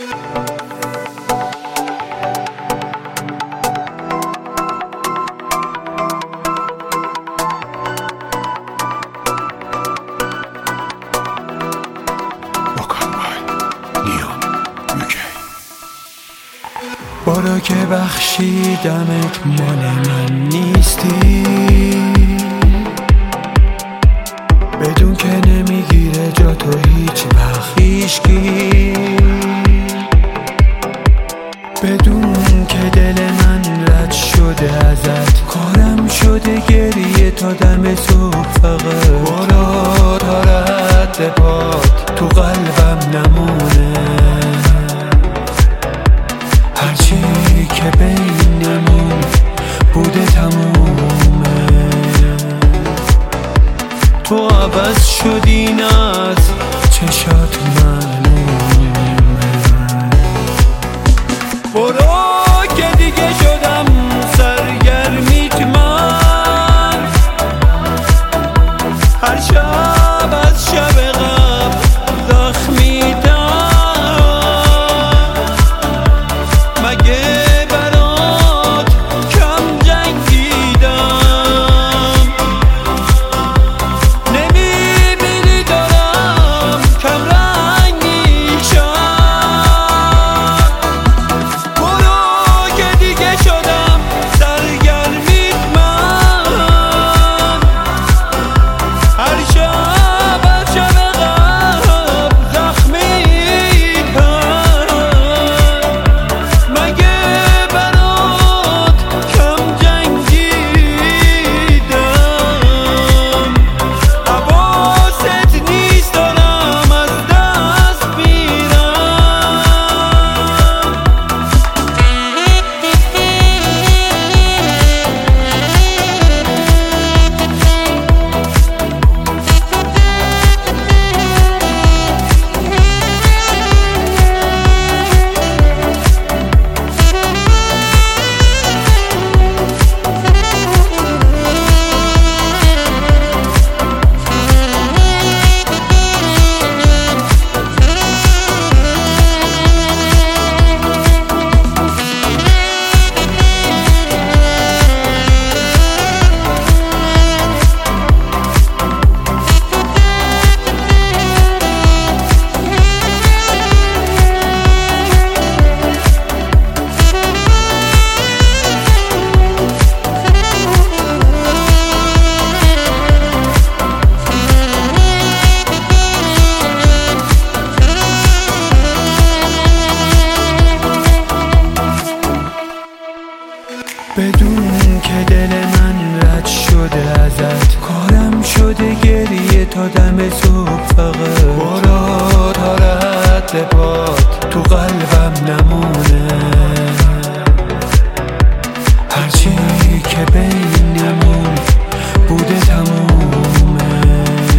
برو که بخشیدمت مال من نیستی، بدون که نمیگیره جا تو هیچ وقت هیچکی، بدون که دل من رد شده ازت، کارم شده گریه تا دم صبح فقط. برو تا رد پات تو قلبم نمونه، هرچی که بینمون بوده تمومه. تو عوض شدی از چشات معلومه. برو که دیگه شدم سرگرمیت من، هر شب از شب قبل زخمیدم. مگه برات کم جنگیدم؟ نمیبینی دارم کم رنگ میشم. برو که دیگه شدم سرگرمیت من، هر شب از شب قبل زخمیدم. مگه برات کم جنگیدم؟ حواست نیست دارم از دست میرم. بدون که دل من رد شده ازت، کارم شده گریه تا دم صبح فقط. برو تا رد پات تو قلبم نمونه، هرچی که بینمون بوده تمومه.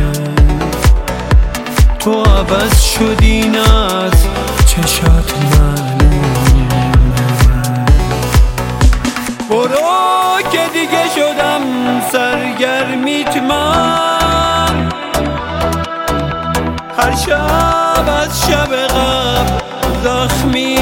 تو عوض شدی از چشات معلومه. برو که دیگه شدم سرگرمیت من، هر شب از شب قبل زخمی